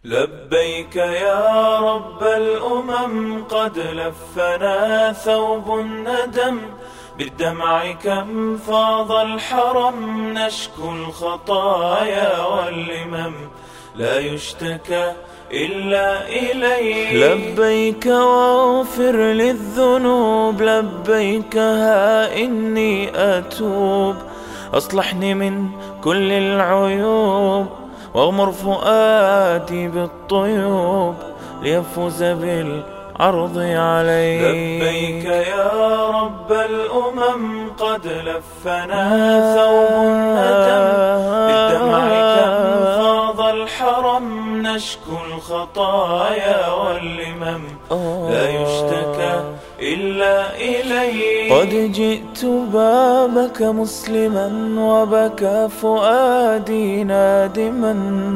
لبيك يا رب الأمم، قد لفنا ثوب الندم، بالدمع كم فاض الحرم، نشكو الخطايا واللمم، لا يشتكى إلا إليك. لبيك واغفر للذنوب، لبيك ها إني أتوب، أصلحني من كل العيوب، واغمر فؤادي بالطيوب، ليفوز بالعرض عليك. لبيك يا رب الأمم، قد لفنا ثوب الندم، بالدمع كم فاض الحرم، نشكو الخطايا واللمم، لا يشتكى إلا إليك. قد جئت بابك مسلما، وبكى فؤادي نادما،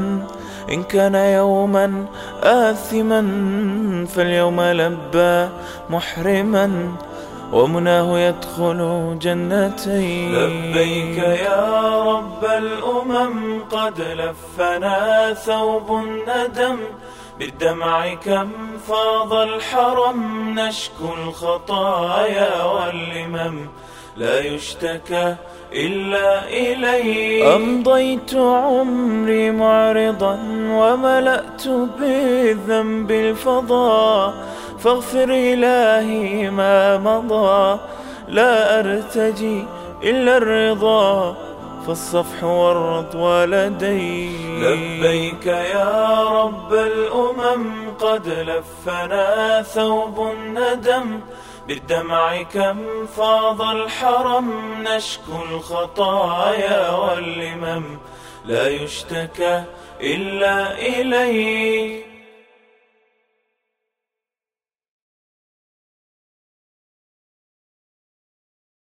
إن كان يوما آثما، فاليوم لبى محرما، ومناه يدخل جنتي. لبيك يا رب الأمم، قد لفنا ثوب الندم، بالدمع كم فاض الحرم، نشكو الخطايا واللمم، لا يشتكى إلا إليك. أمضيت عمري معرضا، وملأت بالذنب الفضا، فاغفر إلهي ما مضى، لا أرتجي إلا الرضا، فالصفح والرضوى لدي. لبيك يا رب الأمم، قد لفنا ثوب الندم، بالدمع كم فاض الحرم، نشكو الخطايا واللمم، لا يشتكى إلا إليك.